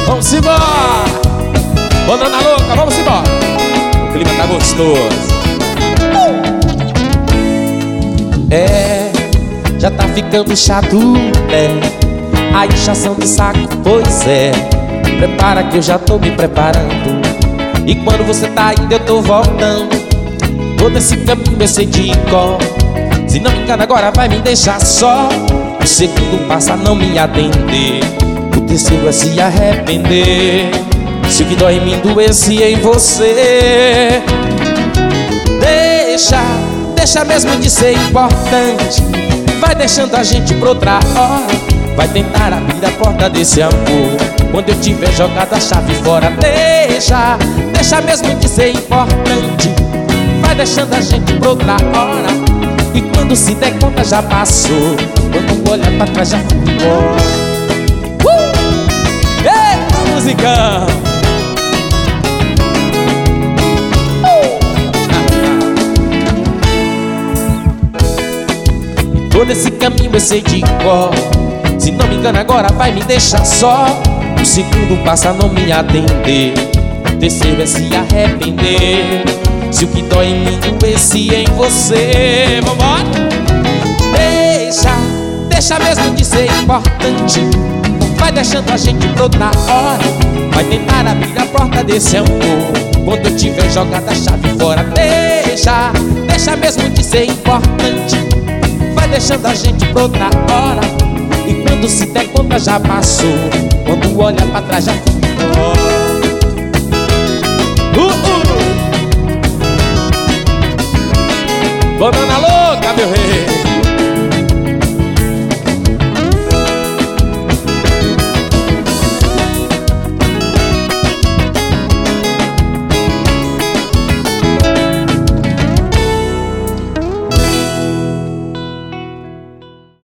Vamos embora. Banana louca, vamos embora. O clima tá gostoso. Já tá ficando chato, a inchação de saco, pois é. Prepara que eu já tô me preparando. E quando você tá indo eu tô voltando. Todo esse caminho eu sei de cor. Se não me engano agora vai me deixar só. O segundo passa a não me atender. O terceiro é se arrepender. Se o que dói em mim doesse em você. Deixa mesmo de ser importante. Vai deixando a gente pra outra hora. Vai tentar abrir a porta desse amor. Quando eu tiver jogado a chave fora. Deixa mesmo de ser importante. Vai deixando a gente pra outra hora. E quando se der conta já passou. Quando olha pra trás já foi embora. Eita, musicão! Todo esse caminho eu sei de cor. Se não me engano agora vai me deixar só. O segundo passa a não me atender. O terceiro é se arrepender. Se o que dói em mim doesse em você. Vambora! Deixa mesmo de ser importante. Vai deixando a gente pra outra hora. Vai tentar abrir a porta desse amor. Quando eu tiver jogado a chave fora. Deixa mesmo de ser importante. Vai deixando a gente pra outra hora. E quando se der conta já passou. Quando olha pra trás já foi embora. Banana louca, meu rei.